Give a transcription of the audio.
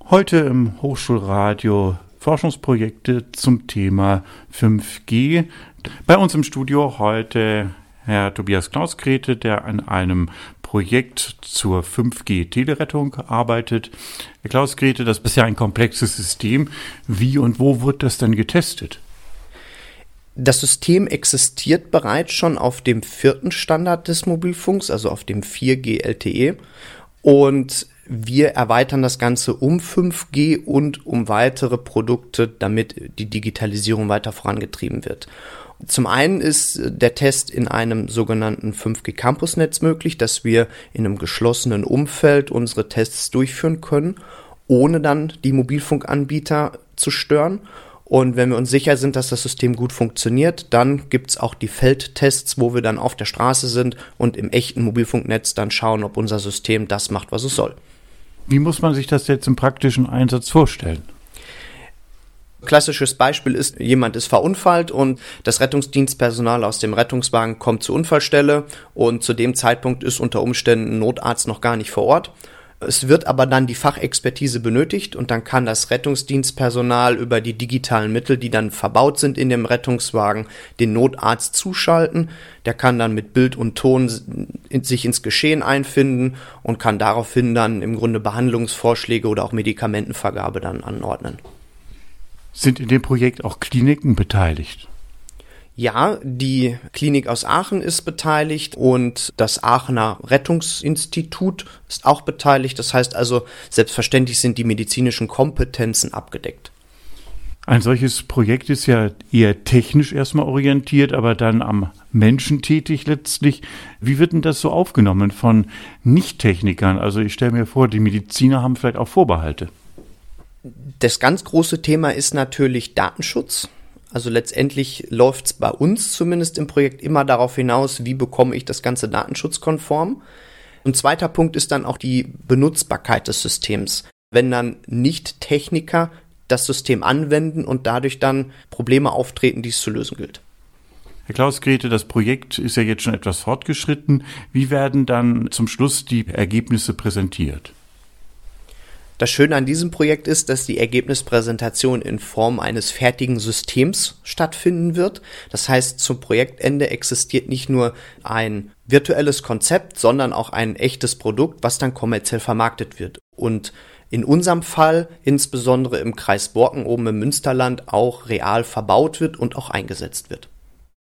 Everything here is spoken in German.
Heute im Hochschulradio Forschungsprojekte zum Thema 5G. Bei uns im Studio heute Herr Tobias Klaus-Grete, der an einem Projekt zur 5G-Telerettung arbeitet. Herr Klaus-Grete, das ist ja ein komplexes System. Wie und wo wird das denn getestet? Das System existiert bereits schon auf dem 4. Standard des Mobilfunks, also auf dem 4G LTE. Und wir erweitern das Ganze um 5G und um weitere Produkte, damit die Digitalisierung weiter vorangetrieben wird. Zum einen ist der Test in einem sogenannten 5G-Campusnetz möglich, dass wir in einem geschlossenen Umfeld unsere Tests durchführen können, ohne dann die Mobilfunkanbieter zu stören. Und wenn wir uns sicher sind, dass das System gut funktioniert, dann gibt es auch die Feldtests, wo wir dann auf der Straße sind und im echten Mobilfunknetz dann schauen, ob unser System das macht, was es soll. Wie muss man sich das jetzt im praktischen Einsatz vorstellen? Klassisches Beispiel ist, jemand ist verunfallt und das Rettungsdienstpersonal aus dem Rettungswagen kommt zur Unfallstelle und zu dem Zeitpunkt ist unter Umständen ein Notarzt noch gar nicht vor Ort. Es wird aber dann die Fachexpertise benötigt und dann kann das Rettungsdienstpersonal über die digitalen Mittel, die dann verbaut sind in dem Rettungswagen, den Notarzt zuschalten. Der kann dann mit Bild und Ton sich ins Geschehen einfinden und kann daraufhin dann im Grunde Behandlungsvorschläge oder auch Medikamentenvergabe dann anordnen. Sind in dem Projekt auch Kliniken beteiligt? Ja, die Klinik aus Aachen ist beteiligt und das Aachener Rettungsinstitut ist auch beteiligt. Das heißt also, selbstverständlich sind die medizinischen Kompetenzen abgedeckt. Ein solches Projekt ist ja eher technisch erstmal orientiert, aber dann am Menschen tätig letztlich. Wie wird denn das so aufgenommen von Nicht-Technikern? Also ich stelle mir vor, die Mediziner haben vielleicht auch Vorbehalte. Das ganz große Thema ist natürlich Datenschutz. Also letztendlich läuft es bei uns zumindest im Projekt immer darauf hinaus, wie bekomme ich das Ganze datenschutzkonform. Und zweiter Punkt ist dann auch die Benutzbarkeit des Systems. Wenn dann Nicht-Techniker das System anwenden und dadurch dann Probleme auftreten, die es zu lösen gilt. Herr Klaus-Grete, das Projekt ist ja jetzt schon etwas fortgeschritten. Wie werden dann zum Schluss die Ergebnisse präsentiert? Das Schöne an diesem Projekt ist, dass die Ergebnispräsentation in Form eines fertigen Systems stattfinden wird. Das heißt, zum Projektende existiert nicht nur ein virtuelles Konzept, sondern auch ein echtes Produkt, was dann kommerziell vermarktet wird. Und in unserem Fall, insbesondere im Kreis Borken oben im Münsterland, auch real verbaut wird und auch eingesetzt wird.